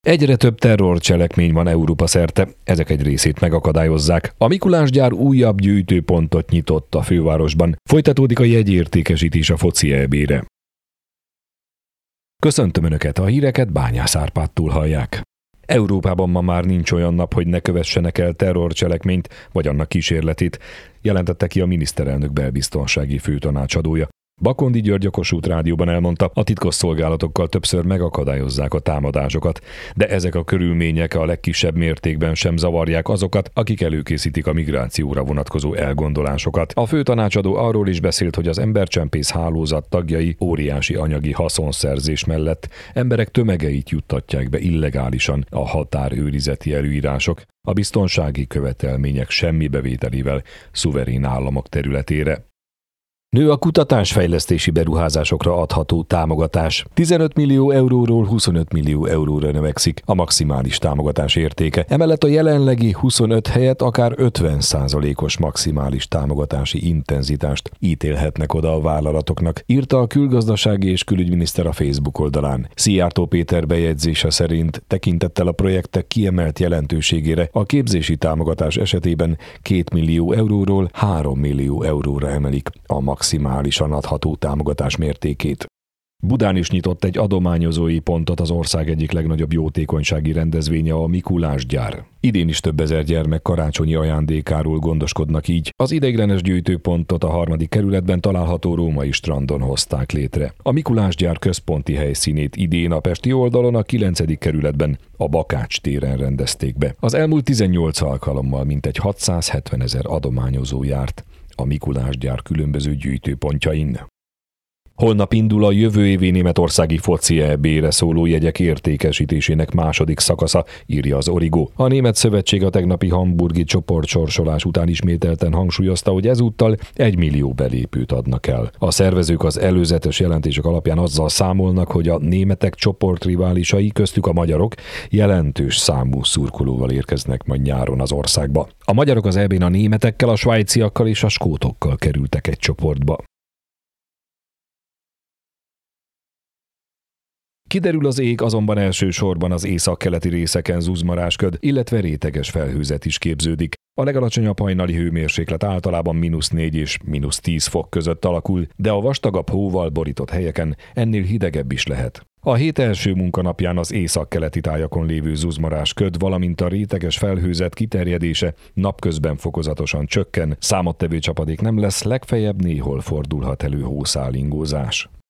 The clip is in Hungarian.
Egyre több terrorcselekmény van Európa szerte, ezek egy részét megakadályozzák. A Mikulásgyár újabb gyűjtőpontot nyitott a fővárosban. Folytatódik a jegyértékesítés a foci EB-re. Köszöntöm Önöket, a híreket Bányász Árpádtól hallják. Európában ma már nincs olyan nap, hogy ne kövessenek el terrorcselekményt, vagy annak kísérletét, jelentette ki a miniszterelnök belbiztonsági főtanácsadója. Bakondi György a Kossuth Rádióban elmondta, a titkosszolgálatokkal többször megakadályozzák a támadásokat, de ezek a körülmények a legkisebb mértékben sem zavarják azokat, akik előkészítik a migrációra vonatkozó elgondolásokat. A főtanácsadó arról is beszélt, hogy az embercsempész hálózat tagjai óriási anyagi haszonszerzés mellett emberek tömegeit juttatják be illegálisan a határőrizeti előírások, a biztonsági követelmények semmi bevételével szuverén államok területére. Nő a kutatásfejlesztési beruházásokra adható támogatás. 15 millió euróról 25 millió euróra növekszik a maximális támogatás értéke. Emellett a jelenlegi 25 helyett akár 50%-os maximális támogatási intenzitást ítélhetnek oda a vállalatoknak, írta a külgazdasági és külügyminiszter a Facebook oldalán. Szijjártó Péter bejegyzése szerint tekintettel a projektek kiemelt jelentőségére a képzési támogatás esetében 2 millió euróról 3 millió euróra emelik a maximálisan adható támogatás mértékét. Budán is nyitott egy adományozói pontot az ország egyik legnagyobb jótékonysági rendezvénye, a Mikulásgyár. Idén is több ezer gyermek karácsonyi ajándékáról gondoskodnak, így az ideiglenes gyűjtőpontot a 3. kerületben található római strandon hozták létre. A Mikulásgyár központi helyszínét idén a pesti oldalon a 9. kerületben, a Bakács téren rendezték be. Az elmúlt 18 alkalommal mintegy 670 000 adományozó járt a Mikulásgyár különböző gyűjtőpontjain. Holnap indul a jövő évi németországi foci EB-re szóló jegyek értékesítésének második szakasza, írja az Origo. A Német Szövetség a tegnapi hamburgi csoportsorsolás után ismételten hangsúlyozta, hogy ezúttal 1 millió belépőt adnak el. A szervezők az előzetes jelentések alapján azzal számolnak, hogy a németek csoportriválisai, köztük a magyarok, jelentős számú szurkolóval érkeznek majd nyáron az országba. A magyarok az EB-n a németekkel, a svájciakkal és a skótokkal kerültek egy csoportba. Kiderül az ég, azonban elsősorban az északkeleti részeken zuzmarásköd, illetve réteges felhőzet is képződik. A legalacsonyabb hajnali hőmérséklet általában -4 és -10 fok között alakul, de a vastagabb hóval borított helyeken ennél hidegebb is lehet. A hét első munkanapján az északkeleti tájakon lévő zuzmarásköd, valamint a réteges felhőzet kiterjedése napközben fokozatosan csökken, számottevő csapadék nem lesz, legfeljebb néhol fordulhat elő hószálingózás.